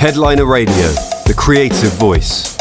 Headliner Radio, the creative voice.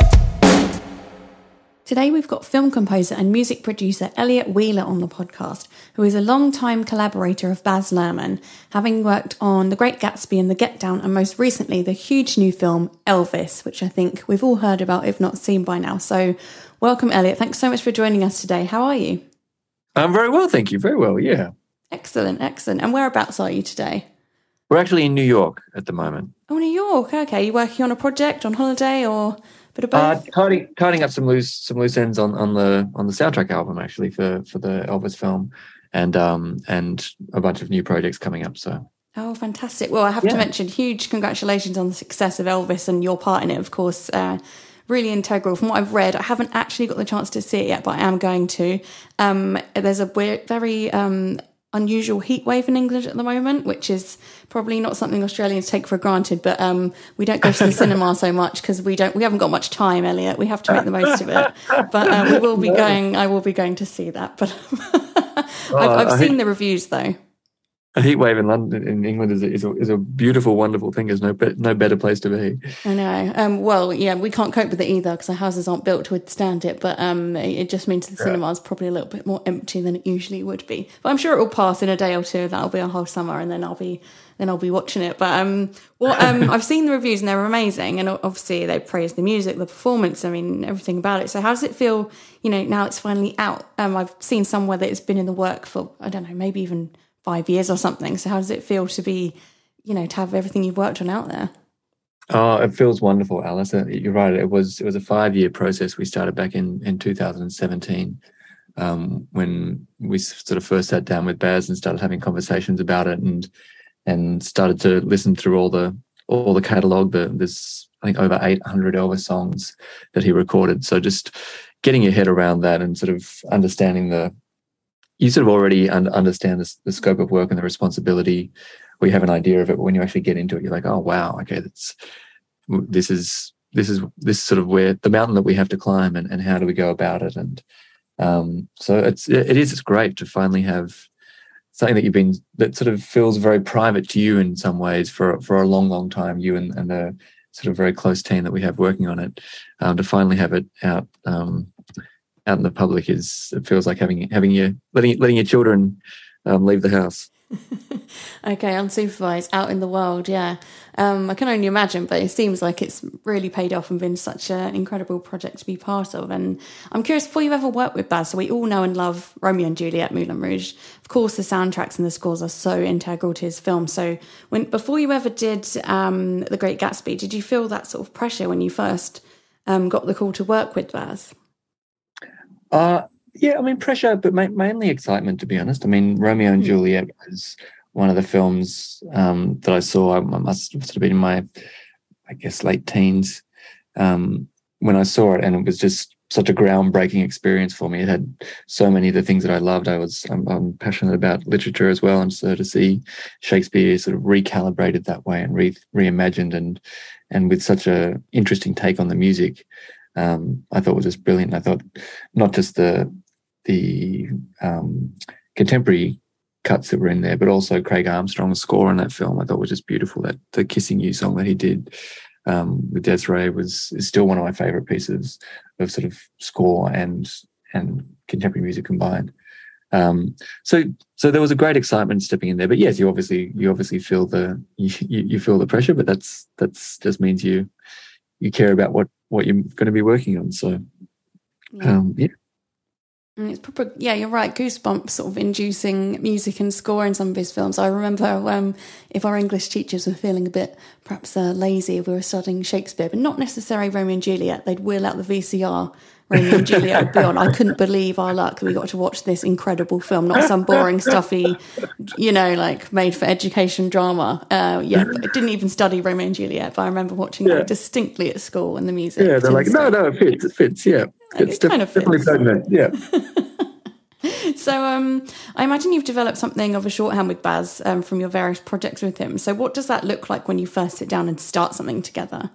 Today we've got film composer and music producer Elliot Wheeler on the podcast, who is a long-time collaborator of Baz Luhrmann, having worked on The Great Gatsby and The Get Down, and most recently the huge new film Elvis, which I think we've all heard about, if not seen by now. So welcome, Elliot. Thanks so much for joining us today. How are you? I'm very well, thank you. Very well, yeah. Excellent. And whereabouts are you today? We're actually in New York at the moment. Oh, New York. Okay. You working on a project, on holiday, or a bit of both? Tidying up some loose ends on the soundtrack album, actually, for the Elvis film, and a bunch of new projects coming up. So. Oh, fantastic. Well, I have to mention, huge congratulations on the success of Elvis and your part in it, of course. Really integral. From what I've read, I haven't actually got the chance to see it yet, but I am going to. There's a very unusual heat wave in England at the moment, which is probably not something Australians take for granted, but we don't go to the cinema so much because we haven't got much time, Elliot. We have to make the most of it. But we will be going. I will be going to see that. But I've seen the reviews though. A heat wave in London, in England, is a beautiful, wonderful thing. There's no better place to be. I know. Well, yeah, we can't cope with it either because our houses aren't built to withstand it. But it just means the cinema is probably a little bit more empty than it usually would be. But I'm sure it will pass in a day or two. That'll be our whole summer, and then I'll be watching it. But I've seen the reviews and they're amazing, and obviously they praise the music, the performance. I mean, everything about it. So how does it feel? Now it's finally out. I've seen somewhere that it's been in the work for, I don't know, maybe even 5 years or something. So how does it feel to be, to have everything you've worked on out there? Oh, it feels wonderful, Alice. You're right. It was a 5-year process. We started back in 2017 when we sort of first sat down with Baz and started having conversations about it and started to listen through all the catalogue. There's, I think, over 800 Elvis songs that he recorded. So just getting your head around that and sort of understanding you sort of already understand the scope of work and the responsibility, or you have an idea of it, but when you actually get into it, you're like, oh wow, okay, this is sort of where the mountain that we have to climb, and how do we go about it? And so it's great to finally have something that sort of feels very private to you in some ways for a long time, you and the sort of very close team that we have working on it, to finally have it out in the public it feels like letting your children leave the house. Okay, unsupervised, out in the world, yeah. I can only imagine, but it seems like it's really paid off and been such an incredible project to be part of. And I'm curious, before you ever worked with Baz, so we all know and love Romeo and Juliet, Moulin Rouge. Of course, the soundtracks and the scores are so integral to his film. So before you ever did The Great Gatsby, did you feel that sort of pressure when you first got the call to work with Baz? Yeah, I mean, pressure, but mainly excitement, to be honest. I mean, Romeo and Juliet was one of the films that I saw. I must have sort of been in my, I guess, late teens when I saw it, and it was just such a groundbreaking experience for me. It had so many of the things that I loved. I'm passionate about literature as well, and so to see Shakespeare sort of recalibrated that way and reimagined and with such a interesting take on the music, I thought was just brilliant. I thought not just the contemporary cuts that were in there, but also Craig Armstrong's score on that film I thought was just beautiful. That the Kissing You song that he did with Desiree is still one of my favourite pieces of sort of score and contemporary music combined. So there was a great excitement stepping in there. But yes, you obviously feel you feel the pressure, but that's just means you care about what you're going to be working on. So, yeah. And it's proper, yeah, you're right. Goosebumps sort of inducing music and score in some of his films. I remember if our English teachers were feeling a bit perhaps lazy, if we were studying Shakespeare, but not necessarily Romeo and Juliet, they'd wheel out the VCR. Romeo and Juliet would be on. I couldn't believe our luck that we got to watch this incredible film, not some boring, stuffy, like made for education drama. I didn't even study Romeo and Juliet, but I remember watching that distinctly at school and the music. Yeah, they're like, no, it fits, yeah. It kind of fits. Definitely pertinent, yeah. So I imagine you've developed something of a shorthand with Baz from your various projects with him. So what does that look like when you first sit down and start something together?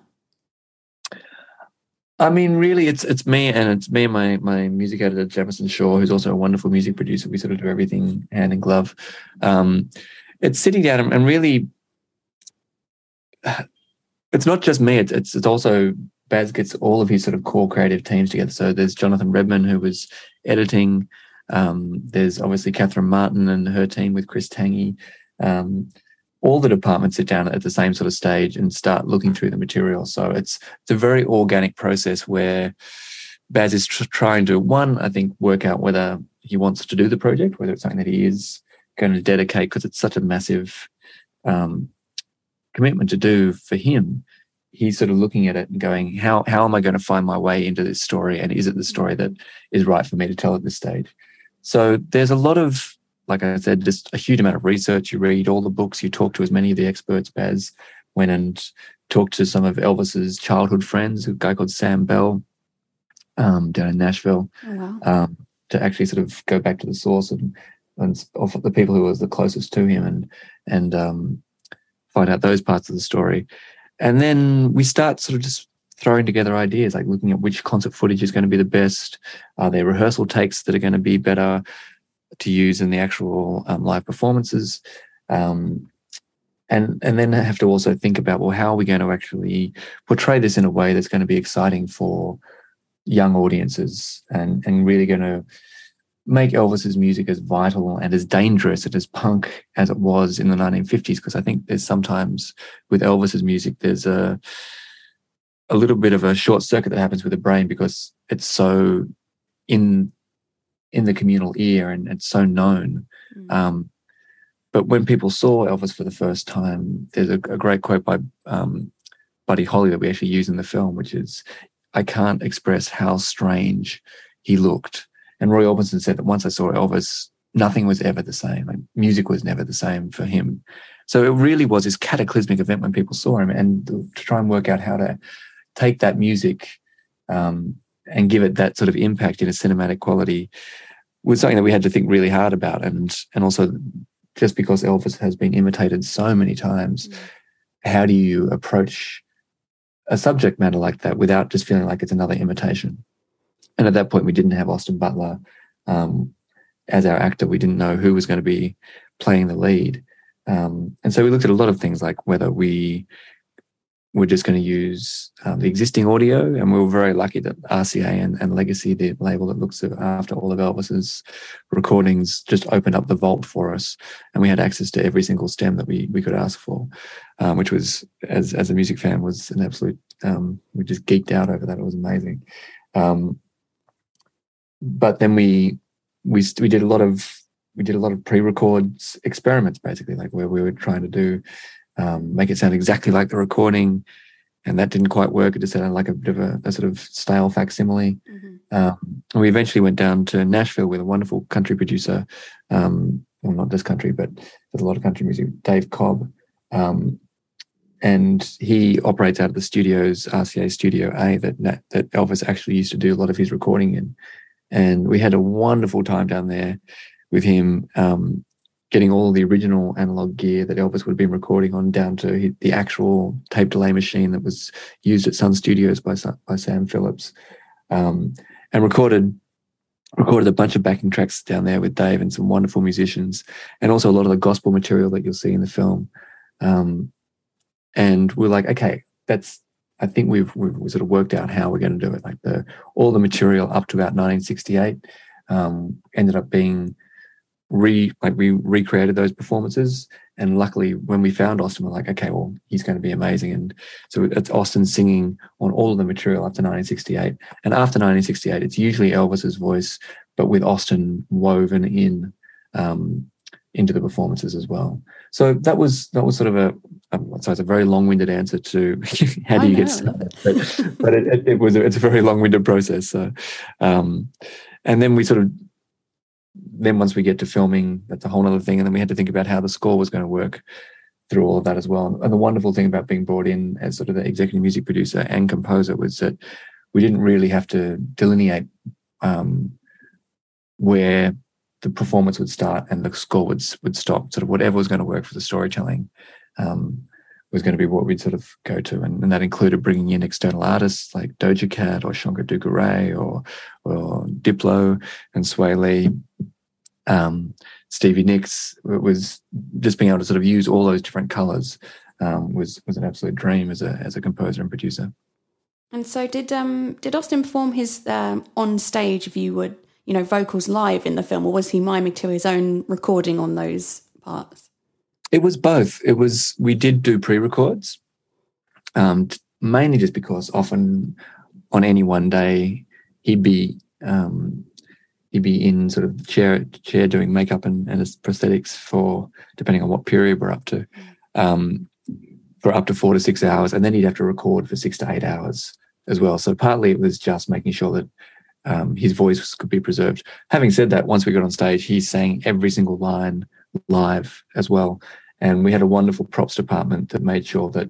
I mean, really, it's me and my music editor, Jefferson Shaw, who's also a wonderful music producer. We sort of do everything hand in glove. It's sitting down and really it's not just me. It's also Baz gets all of his sort of core creative teams together. So there's Jonathan Redman, who was editing. There's obviously Catherine Martin and her team with Chris Tangy. All the departments sit down at the same sort of stage and start looking through the material. So it's a very organic process where Baz is trying to, one, I think, work out whether he wants to do the project, whether it's something that he is going to dedicate, because it's such a massive commitment to do for him. He's sort of looking at it and going, how am I going to find my way into this story? And is it the story that is right for me to tell at this stage? So there's a lot of, like I said, just a huge amount of research. You read all the books, you talk to as many of the experts. Baz went and talked to some of Elvis's childhood friends, a guy called Sam Bell down in Nashville, to actually sort of go back to the source and of the people who was the closest to him and find out those parts of the story. And then we start sort of just throwing together ideas, like looking at which concert footage is going to be the best. Are there rehearsal takes that are going to be better to use in the actual live performances? And then have to also think about, well, how are we going to actually portray this in a way that's going to be exciting for young audiences and really going to make Elvis's music as vital and as dangerous and as punk as it was in the 1950s. Because I think there's sometimes with Elvis's music, there's a little bit of a short circuit that happens with the brain because it's so in the communal ear and it's so known. But when people saw Elvis for the first time, there's a great quote by Buddy Holly that we actually use in the film, which is, "I can't express how strange he looked." And Roy Orbison said that once I saw Elvis, nothing was ever the same. Like, music was never the same for him. So it really was this cataclysmic event when people saw him, and to try and work out how to take that music and give it that sort of impact in a cinematic quality was something that we had to think really hard about. And also, just because Elvis has been imitated so many times, how do you approach a subject matter like that without just feeling like it's another imitation? And at that point, we didn't have Austin Butler as our actor. We didn't know who was going to be playing the lead. And so we looked at a lot of things, like whether we were just going to use the existing audio. And we were very lucky that RCA and Legacy, the label that looks after all of Elvis's recordings, just opened up the vault for us. And we had access to every single stem that we could ask for, which was, as a music fan, was an absolute, we just geeked out over that. It was amazing. But then we did a lot of pre-record experiments, basically, like where we were trying to do make it sound exactly like the recording, and that didn't quite work. It just sounded like a bit of a sort of stale facsimile. We eventually went down to Nashville with a wonderful country producer, well, not just country, but there's a lot of country music, Dave Cobb, and he operates out of the studios, RCA Studio A, that Elvis actually used to do a lot of his recording in. And we had a wonderful time down there with him, getting all the original analog gear that Elvis would have been recording on down to the actual tape delay machine that was used at Sun Studios by Sam Phillips, and recorded a bunch of backing tracks down there with Dave and some wonderful musicians, and also a lot of the gospel material that you'll see in the film. And we're like, okay, I think we've sort of worked out how we're going to do it. Like all the material up to about 1968 ended up being we recreated those performances. And luckily, when we found Austin, we're like, okay, well, he's going to be amazing. And so it's Austin singing on all of the material up to 1968. And after 1968, it's usually Elvis's voice, but with Austin woven in into the performances as well. So that was sort of so it's a very long-winded answer to how do you get started, but it's a very long-winded process. So, and then once we get to filming, that's a whole other thing. And then we had to think about how the score was going to work through all of that as well. And the wonderful thing about being brought in as sort of the executive music producer and composer was that we didn't really have to delineate where the performance would start and the score would stop. Sort of whatever was going to work for the storytelling was going to be what we'd sort of go to. And that included bringing in external artists like Doja Cat or Shankar Dugaray or Diplo and Sway Lee. Stevie Nicks. It was just being able to sort of use all those different colours was an absolute dream as a composer and producer. And so did Austin perform his on stage vocals live in the film, or was he miming to his own recording on those parts? It was both. We did do pre-records, mainly just because often on any one day he'd be in sort of chair doing makeup and prosthetics for, depending on what period we're up to, for up to 4 to 6 hours, and then he'd have to record for 6 to 8 hours as well. So partly it was just making sure that his voice could be preserved. Having said that, once we got on stage, he sang every single line live as well, and we had a wonderful props department that made sure that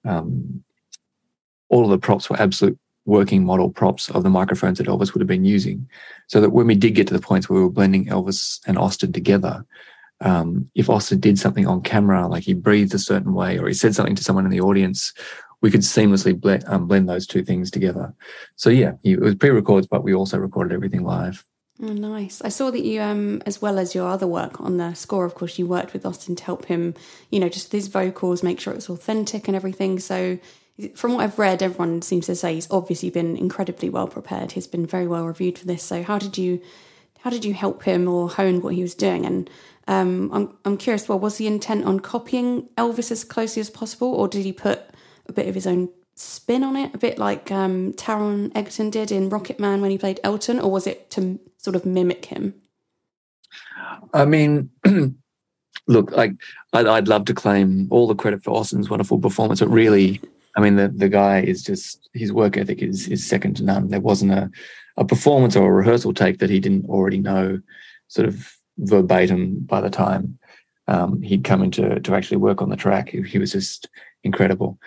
all of the props were absolute working model props of the microphones that Elvis would have been using, so that when we did get to the points where we were blending Elvis and Austin together, if Austin did something on camera, like he breathed a certain way or he said something to someone in the audience, we could seamlessly blend those two things together. So yeah, it was pre-records, but we also recorded everything live. Oh, nice. I saw that you, as well as your other work on the score, of course, you worked with Austin to help him, just his vocals, make sure it was authentic and everything. So from what I've read, everyone seems to say he's obviously been incredibly well prepared. He's been very well reviewed for this. So how did you help him or hone what he was doing? And I'm curious, was the intent on copying Elvis as closely as possible, or did he put a bit of his own spin on it, a bit like Taron Egerton did in Rocket Man when he played Elton, or was it to sort of mimic him? I mean, look, I'd love to claim all the credit for Austin's wonderful performance, but really, I mean, the guy is just, his work ethic is second to none. There wasn't a performance or a rehearsal take that he didn't already know sort of verbatim by the time he'd come in to actually work on the track. He was just incredible.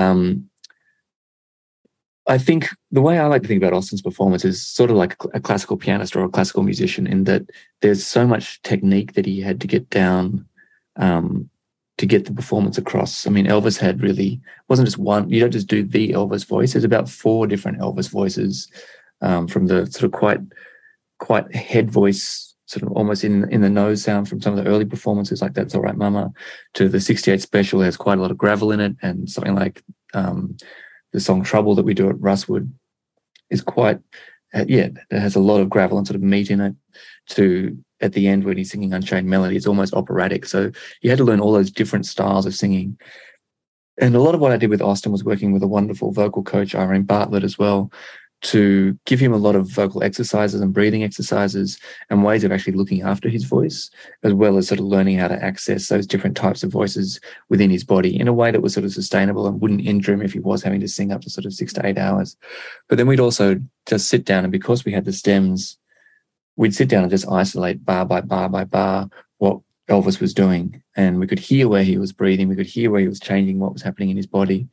I think the way I like to think about Austin's performance is sort of like a classical pianist or a classical musician, in that there's so much technique that he had to get down to get the performance across. I mean, Elvis wasn't just one. You don't just do the Elvis voice. There's about 4 different Elvis voices, from the sort of quite head voice, sort of almost in the nose sound from some of the early performances, like That's All Right Mama, to the 68 special. There's quite a lot of gravel in it, and something like the song Trouble that we do at Russwood is quite, it has a lot of gravel and sort of meat in it, to at the end when he's singing Unchained Melody, it's almost operatic. So you had to learn all those different styles of singing. And a lot of what I did with Austin was working with a wonderful vocal coach, Irene Bartlett, as well, to give him a lot of vocal exercises and breathing exercises and ways of actually looking after his voice, as well as sort of learning how to access those different types of voices within his body in a way that was sort of sustainable and wouldn't injure him if he was having to sing up to sort of 6 to 8 hours. But then we'd also just sit down, and because we had the stems, we'd sit down and just isolate bar by bar by bar what Elvis was doing. And we could hear where he was breathing. We could hear where he was changing what was happening in his body.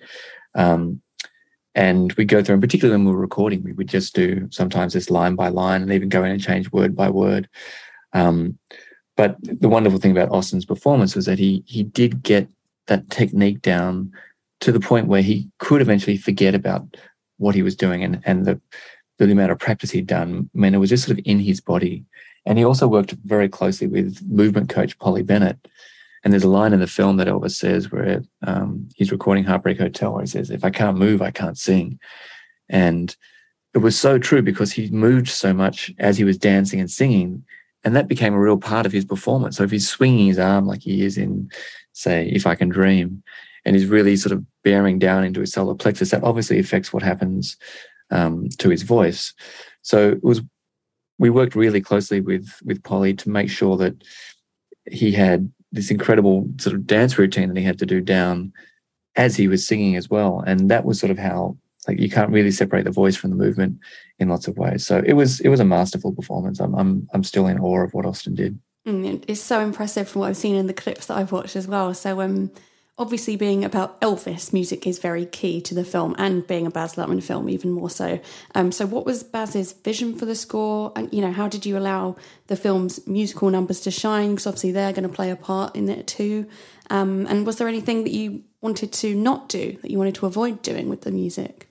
And we'd go through, and particularly when we were recording, we would just do sometimes this line by line and even go in and change word by word. But the wonderful thing about Austin's performance was that he did get that technique down to the point where he could eventually forget about what he was doing, and the amount of practice he'd done meant it was just sort of in his body. And he also worked very closely with movement coach Polly Bennett. And there's a line in the film that Elvis says where he's recording Heartbreak Hotel, where he says, "If I can't move, I can't sing." And it was so true, because he moved so much as he was dancing and singing, and that became a real part of his performance. So if he's swinging his arm like he is in, say, If I Can Dream, and he's really sort of bearing down into his solar plexus, that obviously affects what happens to his voice. So we worked really closely with Polly to make sure that he had this incredible sort of dance routine that he had to do down as he was singing as well. And that was sort of how, like, you can't really separate the voice from the movement in lots of ways. So it was a masterful performance. I'm still in awe of what Austin did. It's so impressive from what I've seen in the clips that I've watched as well. So obviously, being about Elvis, music is very key to the film, and being a Baz Luhrmann film even more so. So what was Baz's vision for the score? And, how did you allow the film's musical numbers to shine? Because obviously they're going to play a part in it too. And was there anything that you wanted to not do, that you wanted to avoid doing with the music?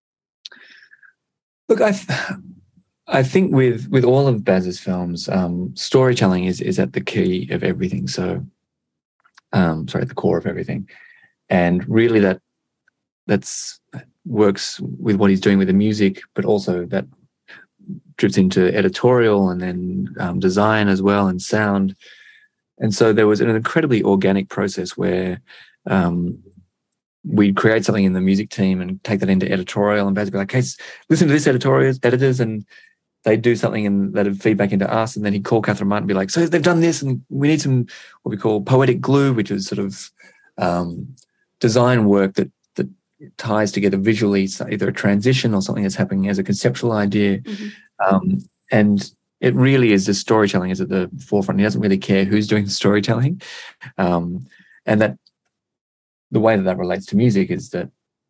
Look, I think with all of Baz's films, storytelling is at the key of everything. So, the core of everything. and really that's works with what he's doing with the music, but also that drifts into editorial and then design as well and sound. And so there was an incredibly organic process where we'd create something in the music team and take that into editorial, and basically like, hey, listen to this editors, and they'd do something and that'd feedback into us. And then he'd call Catherine Martin and be like, so they've done this and we need some, what we call poetic glue, which is sort of design work that ties together visually, so either a transition or something that's happening as a conceptual idea. And it really is, the storytelling is at the forefront. He doesn't really care who's doing the storytelling. And that the way that relates to music is that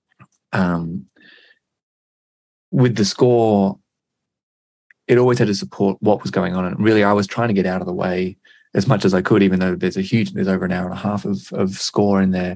with the score, it always had to support what was going on. And really, I was trying to get out of the way as much as I could, even though there's over an hour and a half of score in there.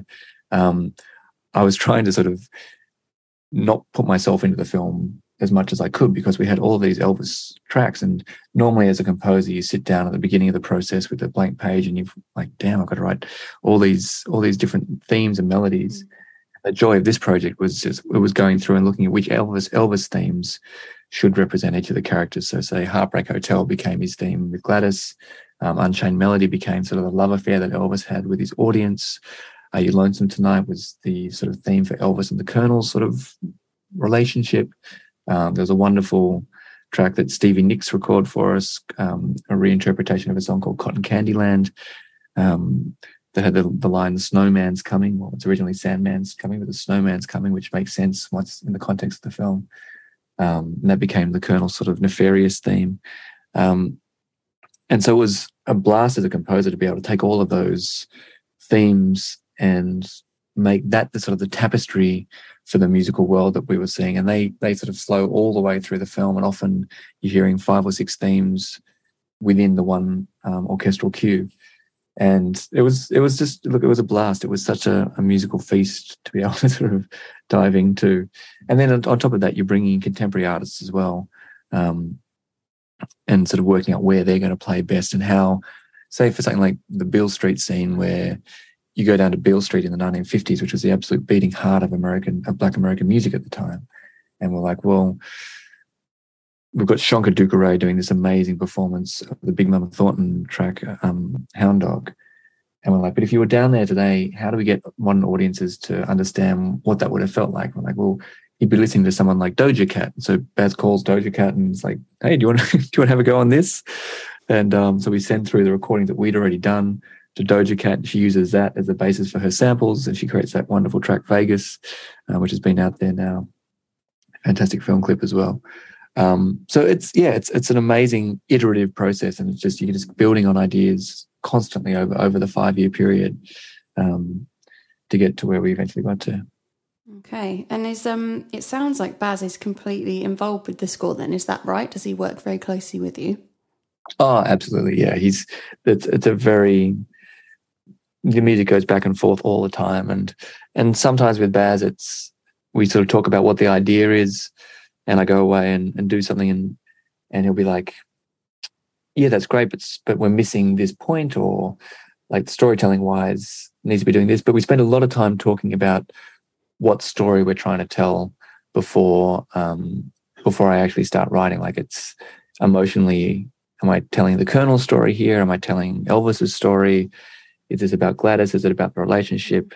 I was trying to sort of not put myself into the film as much as I could, because we had all these Elvis tracks. And normally as a composer, you sit down at the beginning of the process with a blank page and you've like, damn, I've got to write all these different themes and melodies. The joy of this project was just, it was going through and looking at which Elvis themes should represent each of the characters. So say Heartbreak Hotel became his theme with Gladys. Unchained Melody became sort of the love affair that Elvis had with his audience. Are You Lonesome Tonight was the sort of theme for Elvis and the Colonel's sort of relationship. There was a wonderful track that Stevie Nicks recorded for us, a reinterpretation of a song called Cotton Candy Land, that had the line, the snowman's coming. Well, it's originally Sandman's coming, but the snowman's coming, which makes sense once in the context of the film. And that became the Colonel's sort of nefarious theme. And so it was a blast as a composer to be able to take all of those themes and make that the sort of the tapestry for the musical world that we were seeing. And they sort of flow all the way through the film. And often you're hearing 5 or 6 themes within the one orchestral cue. And it was just, look, it was a blast. It was such a musical feast to be able to sort of dive into. And then on top of that, you're bringing in contemporary artists as well, and sort of working out where they're going to play best and how, say for something like the Beale Street scene, where you go down to Beale Street in the 1950s, which was the absolute beating heart of Black American music at the time. And we're like, well, we've got Shankar Dukaray doing this amazing performance of the Big Mama Thornton track, Hound Dog. And we're like, but if you were down there today, how do we get modern audiences to understand what that would have felt like? We're like, well, you'd be listening to someone like Doja Cat. So Baz calls Doja Cat and it's like, hey, do you want to have a go on this? And so we send through the recording that we'd already done to Doja Cat. She uses that as the basis for her samples, and she creates that wonderful track Vegas, which has been out there now. Fantastic film clip as well. So it's an amazing iterative process, and it's just you're just building on ideas constantly over the 5-year period to get to where we eventually got to. Okay, and it sounds like Baz is completely involved with the score. Then is that right? Does he work very closely with you? Oh, absolutely, yeah. It's a very, the music goes back and forth all the time, and sometimes with Baz, we sort of talk about what the idea is, and I go away and do something, and he'll be like, yeah, that's great, but we're missing this point, or like storytelling wise needs to be doing this. But we spend a lot of time talking about what story we're trying to tell before I actually start writing. Like, it's emotionally, am I telling the Colonel's story here? Am I telling Elvis's story? Is this about Gladys? Is it about the relationship?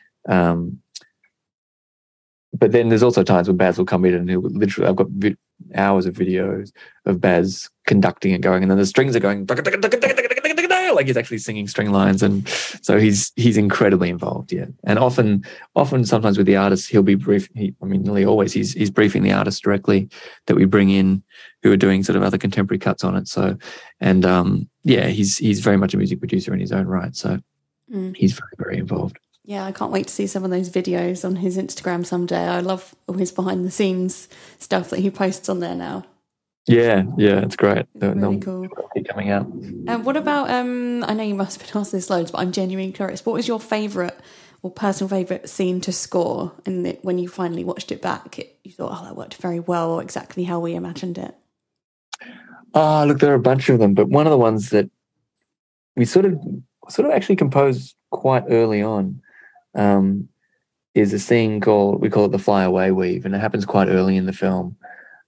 But then there's also times when Baz will come in and he'll literally, I've got hours of videos of Baz conducting and going, and then the strings are going like he's actually singing string lines, and so he's incredibly involved, yeah. And often sometimes with the artists, he'll be nearly always he's briefing the artists directly that we bring in, who are doing sort of other contemporary cuts on it. So, and he's very much a music producer in his own right. So he's very, very involved. Yeah, I can't wait to see some of those videos on his Instagram someday. I love all his behind-the-scenes stuff that he posts on there now. Yeah, it's great. Really cool. Keep coming out. What about, I know you must have been asked this loads, but I'm genuinely curious. What was your favourite or personal favourite scene to score? And when you finally watched it back, you thought, oh, that worked very well, or exactly how we imagined it? Look, there are a bunch of them, but one of the ones that we sort of actually composed quite early on, is a scene we call it the Fly Away Weave, and it happens quite early in the film.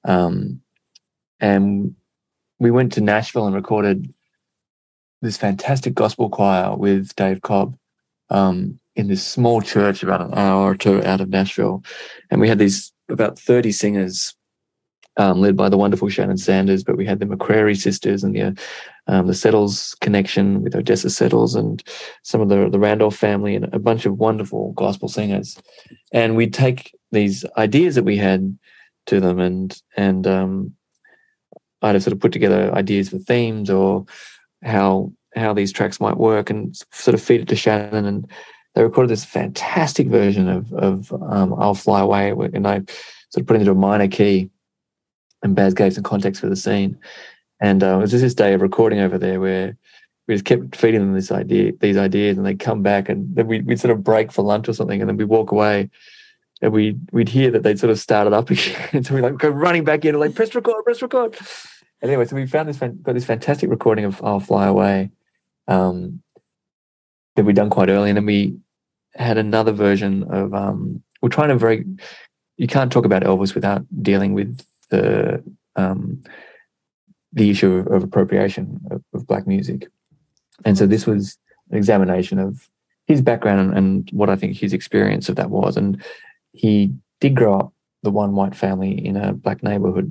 And we went to Nashville and recorded this fantastic gospel choir with Dave Cobb in this small church about an hour or two out of Nashville. And we had these about 30 singers led by the wonderful Shannon Sanders, but we had the McCrary sisters and the Settles connection with Odessa Settles and some of the Randolph family and a bunch of wonderful gospel singers. And we'd take these ideas that we had to them and I'd have sort of put together ideas for themes or how these tracks might work and sort of feed it to Shannon. And they recorded this fantastic version of I'll Fly Away, and I sort of put it into a minor key. And Baz gave some context for the scene. And it was just this day of recording over there where we just kept feeding them these ideas, and they'd come back and then we'd sort of break for lunch or something, and then we'd walk away and we'd hear that they'd sort of started up again. So we'd go running back in and like, press record. And anyway, so we found got this fantastic recording of I'll Fly Away that we'd done quite early. And then we had another version of, we're trying to you can't talk about Elvis without dealing with the issue of appropriation of black music. And so this was an examination of his background and what I think his experience of that was. And he did grow up the one white family in a black neighborhood.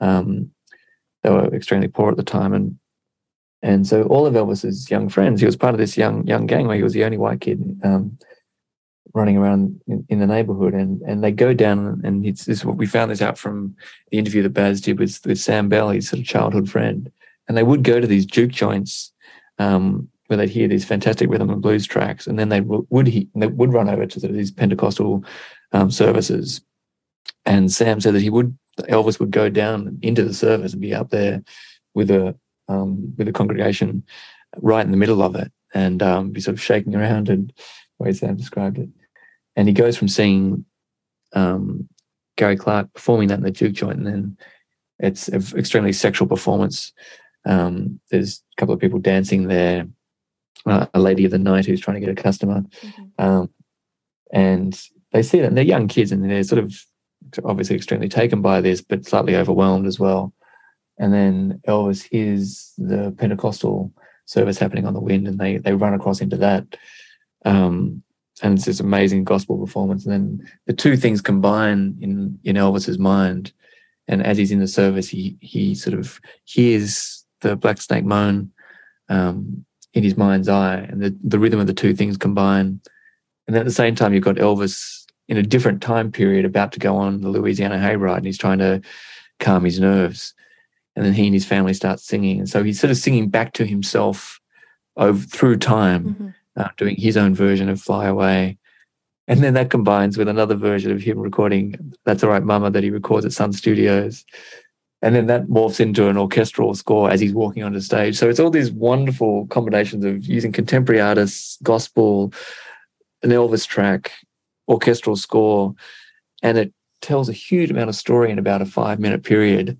They were extremely poor at the time. And so all of Elvis's young friends, he was part of this young gang where he was the only white kid running around in the neighborhood, and they go down, and it's what we found this out from the interview that Baz did with Sam Bell, his sort of childhood friend, and they would go to these juke joints where they'd hear these fantastic rhythm and blues tracks, and then they would run over to these Pentecostal services. And Sam said that Elvis would go down into the service and be up there with a congregation right in the middle of it, and be sort of shaking around, and the way Sam described it. And he goes from seeing Gary Clark performing that in the juke joint, and then it's an extremely sexual performance. There's a couple of people dancing there, a lady of the night who's trying to get a customer. Mm-hmm. And they see it, and they're young kids, and they're sort of obviously extremely taken by this, but slightly overwhelmed as well. And then Elvis hears the Pentecostal service happening on the wind, and they run across into that. And it's this amazing gospel performance. And then the two things combine in Elvis's mind. And as he's in the service, he sort of hears the Black Snake Moan in his mind's eye, and the rhythm of the two things combine. And then at the same time, you've got Elvis in a different time period about to go on the Louisiana Hayride, and he's trying to calm his nerves. And then he and his family start singing. And so he's sort of singing back to himself through time. Mm-hmm. Doing his own version of Fly Away. And then that combines with another version of him recording That's All Right Mama that he records at Sun Studios. And then that morphs into an orchestral score as he's walking onto stage. So it's all these wonderful combinations of using contemporary artists, gospel, an Elvis track, orchestral score, and it tells a huge amount of story in about a 5-minute period.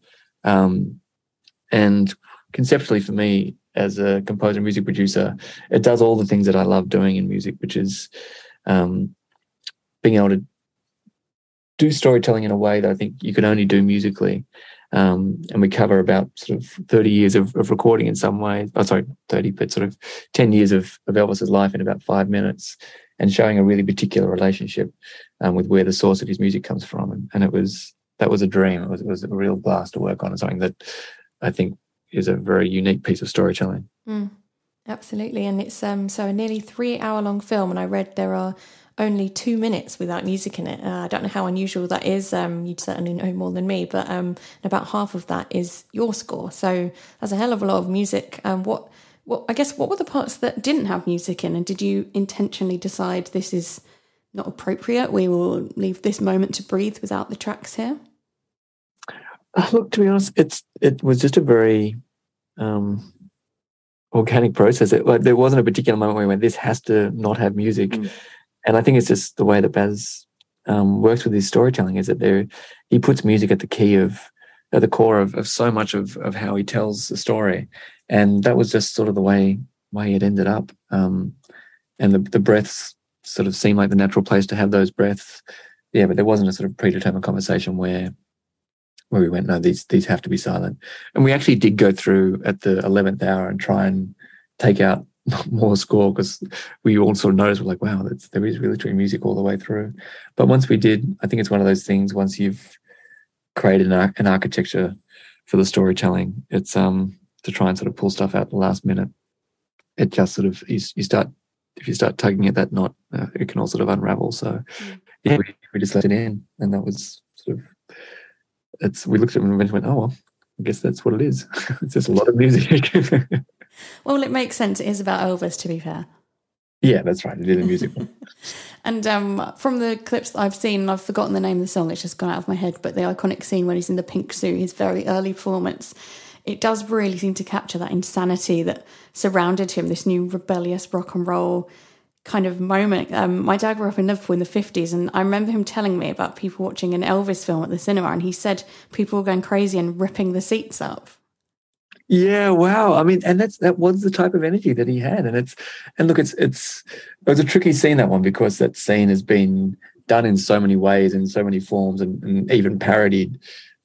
And conceptually for me, as a composer and music producer, it does all the things that I love doing in music, which is being able to do storytelling in a way that I think you can only do musically. And we cover about sort of 30 years of recording in some ways. 30, but sort of 10 years of Elvis's life in about 5 minutes, and showing a really particular relationship with where the source of his music comes from. And that was a dream. It was a real blast to work on, and something that I think is a very unique piece of storytelling. Absolutely. And it's so a nearly 3-hour-long film, and I read there are only 2 minutes without music in it. I don't know how unusual that is. You'd certainly know more than me, but about half of that is your score. So that's a hell of a lot of music. What were the parts that didn't have music in, and did you intentionally decide this is not appropriate? We will leave this moment to breathe without the tracks here. Look, to be honest, it was just a very organic process. There wasn't a particular moment where we went, this has to not have music. And I think it's just the way that Baz works with his storytelling, is that he puts music at the core of so much of how he tells the story. And that was just sort of the way it ended up. And the breaths sort of seemed like the natural place to have those breaths. Yeah, but there wasn't a sort of predetermined conversation where we went, no, these have to be silent. And we actually did go through at the 11th hour and try and take out more score, because we all sort of noticed, we're like, wow, there is really music all the way through. But once we did, I think it's one of those things, once you've created an architecture for the storytelling, it's to try and sort of pull stuff out at the last minute. It just sort of, if you start tugging at that knot, it can all sort of unravel. So yeah, we just let it in, and that was sort of, we looked at it and went, oh, well, I guess that's what it is. It's just a lot of music. Well, it makes sense. It is about Elvis, to be fair. Yeah, that's right. It is a musical. And from the clips that I've seen, I've forgotten the name of the song, it's just gone out of my head, but the iconic scene when he's in the pink suit, his very early performance, it does really seem to capture that insanity that surrounded him, this new rebellious rock and roll kind of moment. My dad grew up in Liverpool in the 50s, and I remember him telling me about people watching an Elvis film at the cinema, and he said people were going crazy and ripping the seats up. Yeah, wow. I mean, and that was the type of energy that he had. And look, it was a tricky scene, that one, because that scene has been done in so many ways, in so many forms, and even parodied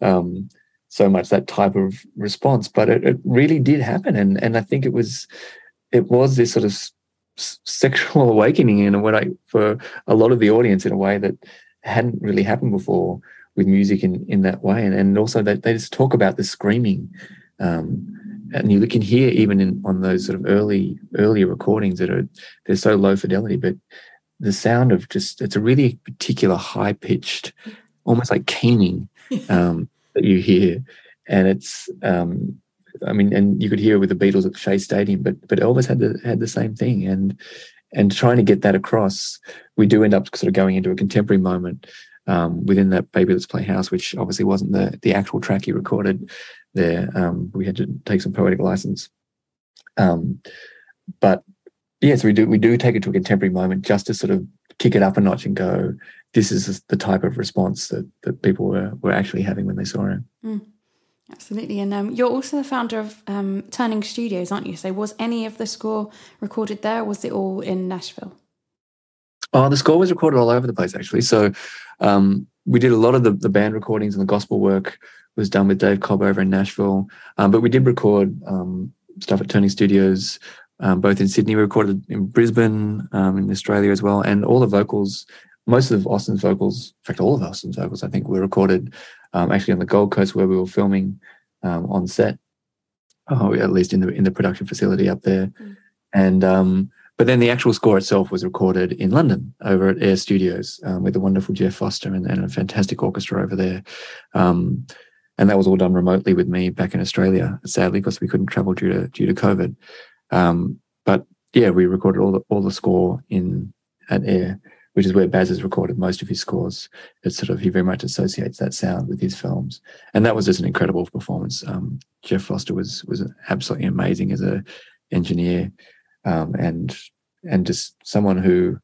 so much, that type of response. But it really did happen, and I think it was this sort of sexual awakening in a way, for a lot of the audience, in a way that hadn't really happened before with music in that way. And also that they just talk about the screaming. And you can hear even on those sort of earlier recordings that they're so low fidelity, but the sound of it's a really particular high pitched, almost like keening that you hear, and it's I mean, and you could hear it with the Beatles at the Shea Stadium, but Elvis had the same thing, and trying to get that across, we do end up sort of going into a contemporary moment within that Baby Let's Play House, which obviously wasn't the actual track he recorded there. We had to take some poetic license, but yes, we do take it to a contemporary moment, just to sort of kick it up a notch and go, this is the type of response that people were actually having when they saw it. Absolutely. And you're also the founder of Turning Studios, aren't you? So was any of the score recorded there, or was it all in Nashville? Oh, the score was recorded all over the place, actually. So we did a lot of the band recordings, and the gospel work was done with Dave Cobb over in Nashville. But we did record stuff at Turning Studios, both in Sydney. We recorded in Brisbane, in Australia as well. And all the vocals, most of Austin's vocals, in fact, all of Austin's vocals, I think, were recorded actually on the Gold Coast, where we were filming on set, at least in the production facility up there. And but then the actual score itself was recorded in London over at Air Studios with the wonderful Jeff Foster and a fantastic orchestra over there. And that was all done remotely with me back in Australia, sadly, because we couldn't travel due to COVID. But yeah, we recorded all the score at Air, which is where Baz has recorded most of his scores. It's sort of, he very much associates that sound with his films, and that was just an incredible performance. Jeff Foster was absolutely amazing as an engineer. And just someone who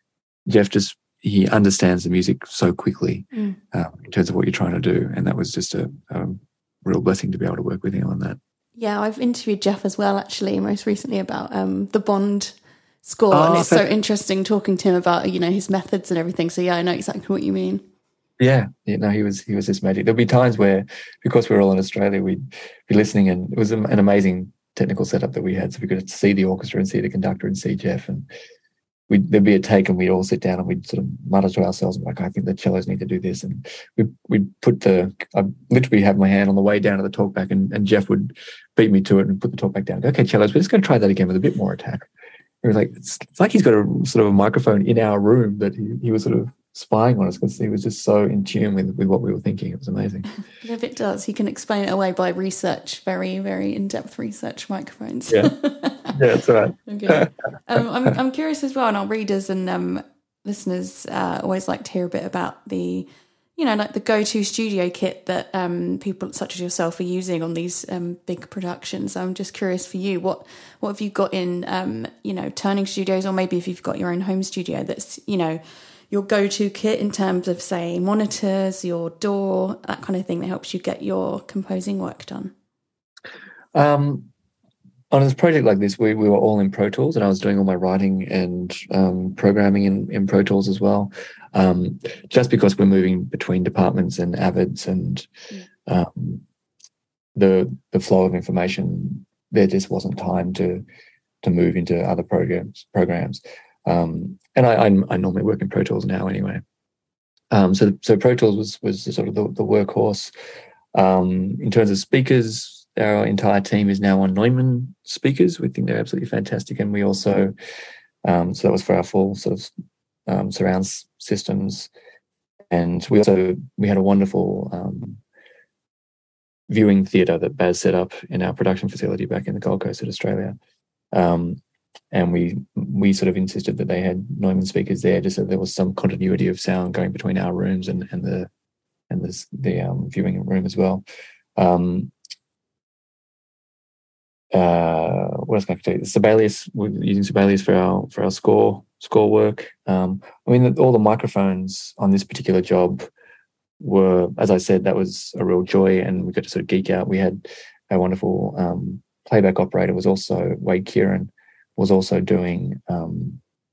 he understands the music so quickly in terms of what you're trying to do, and that was just a real blessing to be able to work with him on that. Yeah, I've interviewed Jeff as well, actually, most recently about the Bond score, and it's so interesting talking to him about his methods and everything. So yeah, I know exactly what you mean. Yeah, no, he was just magic. There'll be times where, because we're all in Australia, we'd be listening, and it was an amazing technical setup that we had, so we could see the orchestra and see the conductor and see Jeff, and there'd be a take, and we'd all sit down and we'd sort of mutter to ourselves, like, I think the cellos need to do this, and we'd I literally have my hand on the way down to the talkback, and Jeff would beat me to it and put the talkback down. Go, okay, cellos, we're just going to try that again with a bit more attack. It was like, it's like he's got a sort of a microphone in our room that he was sort of spying on us, because he was just so in tune with what we were thinking. It was amazing. If it does, he can explain it away by research, very, very in-depth research microphones. Yeah, that's right. Okay. I'm curious as well, and our readers and listeners always like to hear a bit about the, like the go-to studio kit that people such as yourself are using on these big productions. I'm just curious for you, what have you got in, Turning Studios, or maybe if you've got your own home studio that's, your go-to kit in terms of, say, monitors, your DAW, that kind of thing that helps you get your composing work done? on this project like this, we were all in Pro Tools, and I was doing all my writing and programming in Pro Tools as well. Just because we're moving between departments and Avids and the flow of information, there just wasn't time to move into other programs. And I normally work in Pro Tools now anyway. So Pro Tools was sort of the workhorse. In terms of speakers, our entire team is now on Neumann speakers. We think they're absolutely fantastic, and we also so that was for our full sort of surround systems, and we had a wonderful viewing theatre that Baz set up in our production facility back in the Gold Coast of Australia. And we sort of insisted that they had Neumann speakers there, just so there was some continuity of sound going between our rooms and the viewing room as well. What else can I tell you? Sibelius, we're using Sibelius for our score work. I mean, all the microphones on this particular job were, as I said, that was a real joy, and we got to sort of geek out. We had a wonderful playback operator, was also Wade Kieran, was also doing all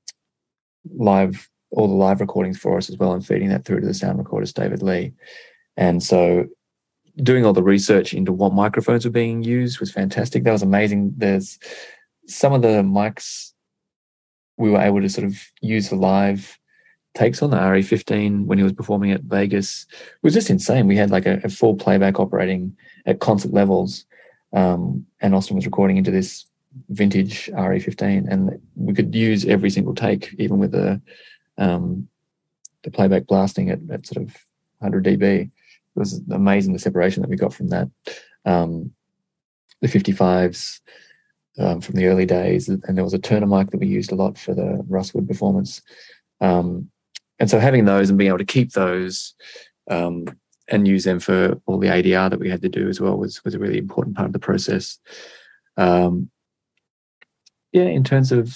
the live recordings for us as well, and feeding that through to the sound recordist, David Lee. And so doing all the research into what microphones were being used was fantastic. That was amazing. There's some of the mics we were able to sort of use the live takes on. The RE15 when he was performing at Vegas, it was just insane. We had like a full playback operating at concert levels, and Austin was recording into this vintage RE15, and we could use every single take, even with the playback blasting at sort of 100 dB. It was amazing, the separation that we got from that. The 55s from the early days, and there was a Turner mic that we used a lot for the Russ Wood performance. And so having those and being able to keep those and use them for all the ADR that we had to do as well was a really important part of the process. In terms of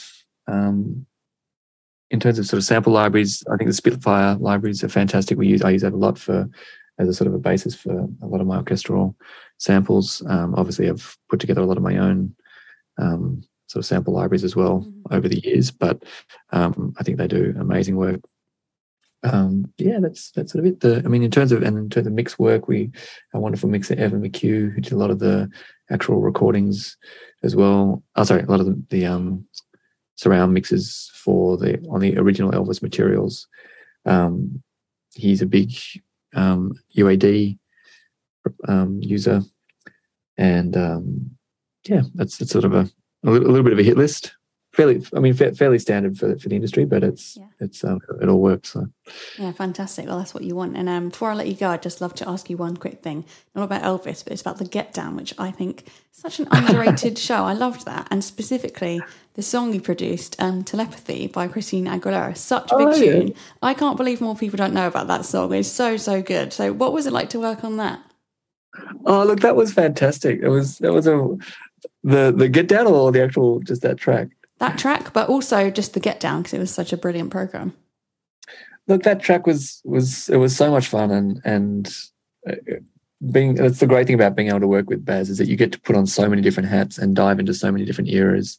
sort of sample libraries, I think the Spitfire libraries are fantastic. I use that a lot as a sort of a basis for a lot of my orchestral samples. Obviously, I've put together a lot of my own sort of sample libraries as well over the years, but I think they do amazing work. That's sort of it. In terms of mix work, our wonderful mixer Evan McHugh, who did a lot of the actual recordings as well. A lot of the surround mixes on the original Elvis materials. He's a big UAD user, and that's sort of a little bit of a hit list. Fairly standard for the industry, but it all works. So. Yeah, fantastic. Well, that's what you want. And before I let you go, I'd just love to ask you one quick thing. Not about Elvis, but it's about the Get Down, which I think is such an underrated show. I loved that, and specifically the song you produced, "Telepathy" by Christina Aguilera. Such a big tune. Yeah. I can't believe more people don't know about that song. It's so good. So, what was it like to work on that? Oh, look, that was fantastic. The Get Down, or the actual just that track. That track, but also just the Get Down, because it was such a brilliant program. Look, that track was so much fun, and that's the great thing about being able to work with Baz, is that you get to put on so many different hats and dive into so many different eras.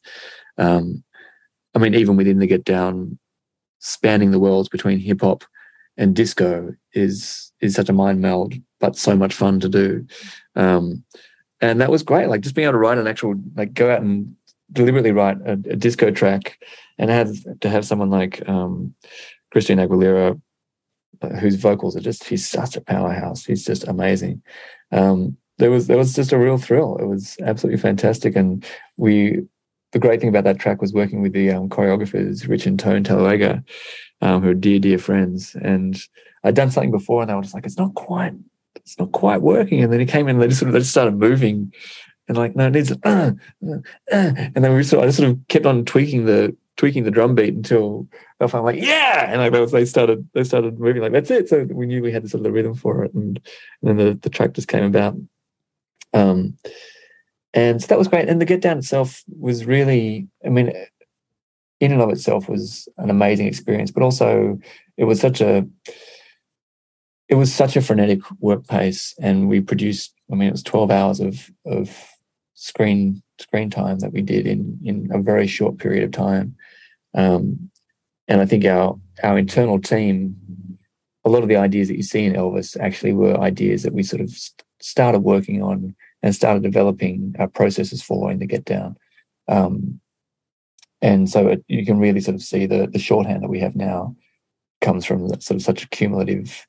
Even within the Get Down, spanning the worlds between hip hop and disco is such a mind meld, but so much fun to do. And that was great. Like, just being able to write an actual, like, go out and deliberately write a disco track, and have someone like Christina Aguilera, whose vocals are he's such a powerhouse. He's just amazing. There was just a real thrill. It was absolutely fantastic. And the great thing about that track was working with the choreographers, Rich and Tone Talluega, who are dear friends. And I'd done something before, and they were just like, it's not quite working. And then he came in, and they just started moving. And like, no, it needs and then I just sort of kept on tweaking the drum beat until I felt like, yeah, and like they started moving, like, that's it. So we knew we had sort of the rhythm for it, and then the track just came about. And so that was great. And the Get Down itself was really, in and of itself was an amazing experience, but also it was such a frenetic work pace, and we produced, it was 12 hours of screen time that we did in a very short period of time. And I think our internal team, a lot of the ideas that you see in Elvis actually were ideas that we sort of started working on and started developing processes for in the Get Down. And so you can really sort of see the shorthand that we have now comes from that sort of such a cumulative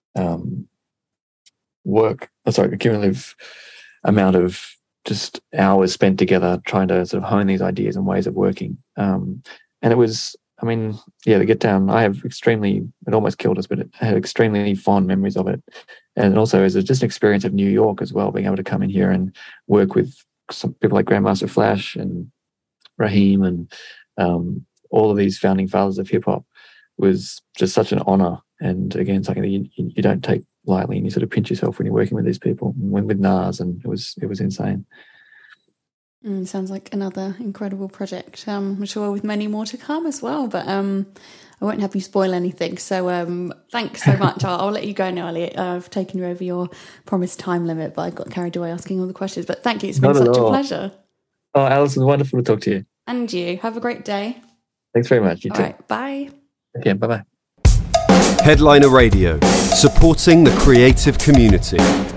cumulative amount of just hours spent together trying to sort of hone these ideas and ways of working. And it was, the Get Down, it almost killed us, but I had extremely fond memories of it. And also as just an experience of New York as well, being able to come in here and work with some people like Grandmaster Flash and Raheem and all of these founding fathers of hip hop was just such an honor. And again, something that you don't take lightly, and you sort of pinch yourself when you're working with these people. When with Nas, and it was insane. Sounds like another incredible project. I'm sure with many more to come as well, but I won't have you spoil anything. So thanks so much. I'll let you go now, Elliot. I've taken you over your promised time limit, but I got carried away asking all the questions. But thank you. It's been such a pleasure. Oh, Alison, wonderful to talk to you. And you. Have a great day. Thanks very much. You too. All right. Bye. Okay, bye-bye. Headliner Radio, supporting the creative community.